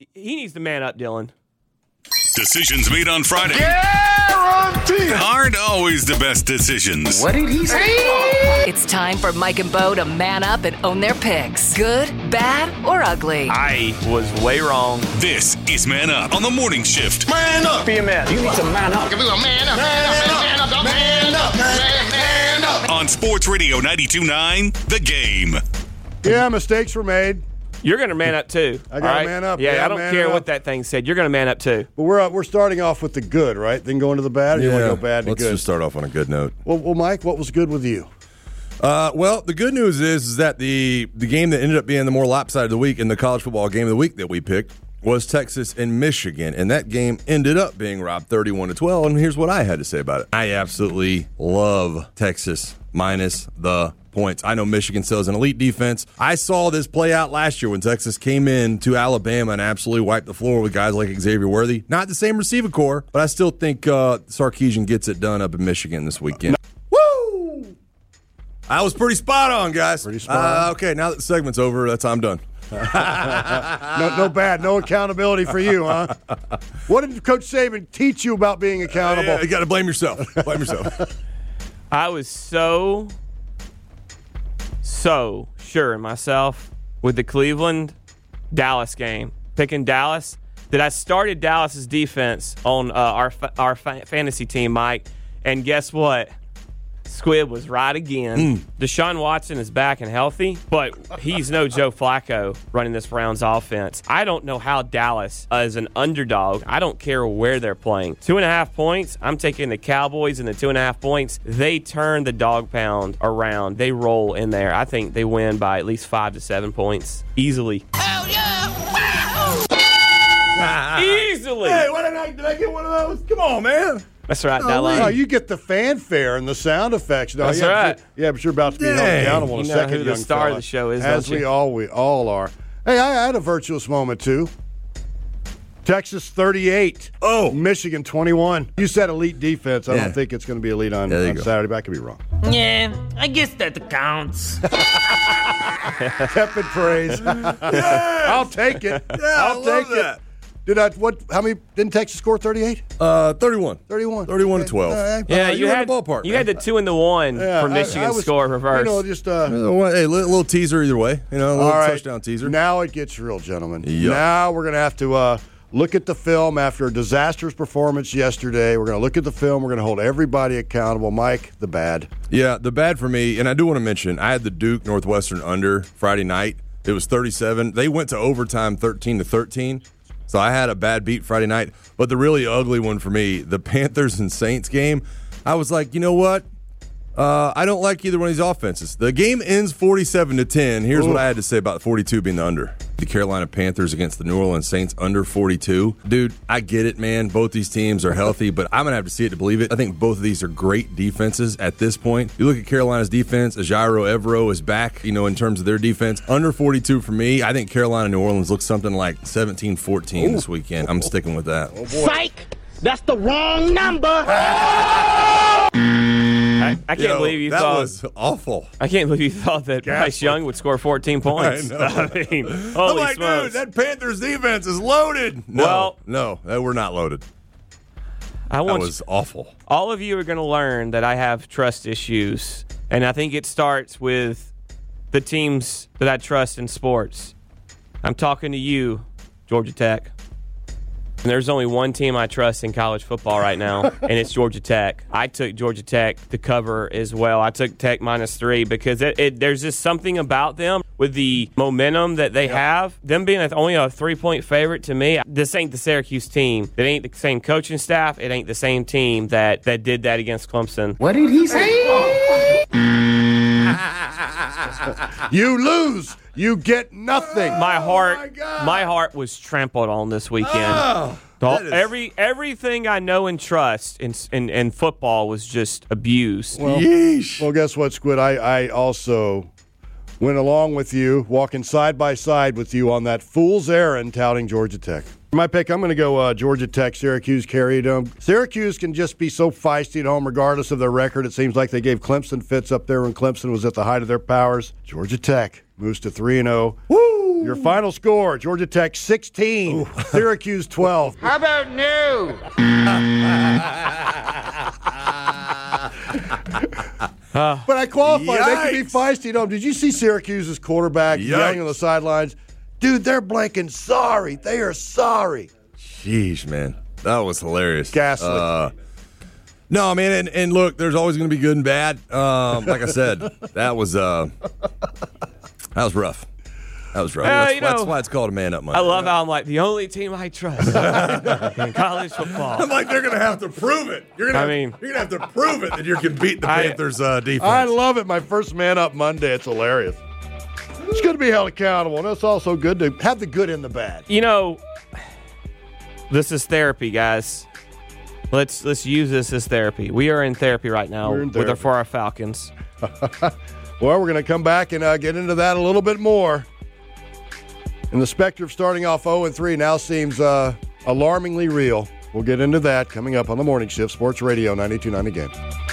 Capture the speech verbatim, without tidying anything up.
He needs to man up, Dylan. Decisions made on Friday Guaranteed. aren't always the best decisions. What did he say? It's time for Mike and Bo to man up and own their picks. Good, bad, or ugly. I was way wrong. This is Man Up on the Morning Shift. Man up. Be a man. You need to man up. Man up. Man up. Man up. Man up. Man up. On Sports Radio ninety-two point nine, The Game. Yeah, mistakes were made. You're going to man up, too. I gotta all right? man up. Yeah, Yeah, I don't man care up. what that thing said. You're going to man up, too. But we're uh, we're starting off with the good, right? Then going to the bad, or you want to go bad to let's good? just start off on a good note. Well, well, Mike, what was good with you? Uh, well, the good news is, is that the, the game that ended up being the more lopsided of the week in the college football game of the week that we picked was Texas and Michigan, and that game ended up being robbed thirty-one to twelve, and here's what I had to say about it. I absolutely love Texas minus the points. I know Michigan still has an elite defense. I saw this play out last year when Texas came in to Alabama and absolutely wiped the floor with guys like Xavier Worthy. Not the same receiver core, but I still think uh, Sarkisian gets it done up in Michigan this weekend. Woo! I was pretty spot on, guys. Pretty spot on. Uh, okay, now that the segment's over, that's how I'm done. no, no bad, no accountability for you, huh? What did Coach Saban teach you about being accountable? Uh, yeah, you got to blame yourself. Blame yourself. I was so, so sure in myself with the Cleveland-Dallas game, picking Dallas, that I started Dallas's defense on uh, our our fa- fantasy team, Mike, and guess what? Squib was right again. Mm. Deshaun Watson is back and healthy, but he's no Joe Flacco running this Browns offense. I don't know how Dallas, uh, as an underdog, I don't care where they're playing. Two and a half points, I'm taking the Cowboys and the two and a half points. They turn the dog pound around. They roll in there. I think they win by at least five to seven points. Easily. Hell yeah. Easily. Hey, what did I, did I get one of those? Come on, man. That's right, Oh, Dallas. you get the fanfare and the sound effects. No, That's yeah, right. But you're, yeah, but you're about to be held Dang. accountable in a You know second, who the young star fella. of the show is, As don't we you? all we all are. Hey, I had a virtuous moment too. Texas thirty-eight. Oh. Michigan twenty-one. You said elite defense. I Yeah. don't think it's going to be elite on, Yeah, there you on go. Saturday, but I could be wrong. Yeah, I guess that counts. Tepid praise. I'll take it. Yeah, I'll I take love it. that. Did I? What? How many? Didn't Texas score thirty-eight? Uh, thirty-one. thirty-one. thirty-one Okay. to twelve. Uh, Yeah, Uh, you, you were in had the ballpark, You man. had the two and the one Yeah, for I- Michigan I was- score reverse. You know, just uh, Uh, well, hey, little, little teaser either way. You know, a little all right. touchdown teaser. Now it gets real, gentlemen. Yup. Now we're going to have to uh, look at the film after a disastrous performance yesterday. We're going to look at the film. We're going to hold everybody accountable. Mike, the bad. Yeah, the bad for me, and I do want to mention, I had the Duke Northwestern under Friday night. It was thirty-seven. They went to overtime thirteen to thirteen. So I had a bad beat Friday night. But the really ugly one for me, the Panthers and Saints game, I was like, you know what? Uh, I don't like either one of these offenses. The game ends forty-seven to ten. Here's Ooh. what I had to say about forty-two being the under. The Carolina Panthers against the New Orleans Saints under forty-two. Dude, I get it, man. Both these teams are healthy, but I'm going to have to see it to believe it. I think both of these are great defenses at this point. You look at Carolina's defense, Ajiro Evero is back, you know, in terms of their defense. Under forty-two for me. I think Carolina New Orleans looks something like seventeen fourteen this weekend. I'm sticking with that. Psych! That's the wrong number! I, I can't Yo, believe you that thought. was awful. I can't believe you thought that Bryce Young would score fourteen points. I I, know. mean, I'm holy like, smokes! dude, that Panthers defense is loaded. No, Well- no, that- we're not loaded. I That want was you, awful. all of you are going to learn that I have trust issues, and I think it starts with the teams that I trust in sports. I'm talking to you, Georgia Tech. And there's only one team I trust in college football right now, and it's Georgia Tech. I took Georgia Tech to cover as well. I took Tech minus three because it, it, there's just something about them with the momentum that they have. Them being only a three-point favorite to me, this ain't the Syracuse team. It ain't the same coaching staff. It ain't the same team that, that did that against Clemson. What did he say? You lose. You get nothing. My heart, my God. my heart was trampled on this weekend. Oh, The- that is- Every everything I know and trust in, in in football was just abused. Well, Yeesh. well, guess what, Squid? I, I also went along with you, walking side by side with you on that fool's errand touting Georgia Tech. For my pick, I'm going to go uh, Georgia Tech, Syracuse carried them. Syracuse can just be so feisty at home regardless of their record. It seems like they gave Clemson fits up there when Clemson was at the height of their powers. Georgia Tech moves to three and oh. Woo! Your final score, Georgia Tech sixteen, Syracuse twelve. How about new? But I qualified. They can be Yikes. feisty. You know, did you see Syracuse's quarterback Yikes. yelling on the sidelines? Dude, they're blanking sorry. They are sorry. Jeez, man. That was hilarious. Ghastly. Uh, no, man, and, and look, there's always going to be good and bad. Um, like I said, that was uh, that was rough. That was rough. Uh, that's, you that's know, why it's called a man up Monday. I love how I'm like the only team I trust in college football. I'm like, they're going to have to prove it. You're going to I have, mean- you're going to have to prove it that you can beat the I- Panthers uh, defense. I love it. My first man up Monday. It's hilarious. It's good to be held accountable, and it's also good to have the good and the bad. You know, this is therapy, guys. Let's let's use this as therapy. We are in therapy right now We're in with our, therapy. for our Falcons. Well, we're going to come back and uh, get into that a little bit more. And the specter of starting off oh and three now seems uh, alarmingly real. We'll get into that coming up on the Morning Shift, Sports Radio ninety-two point nine The Game.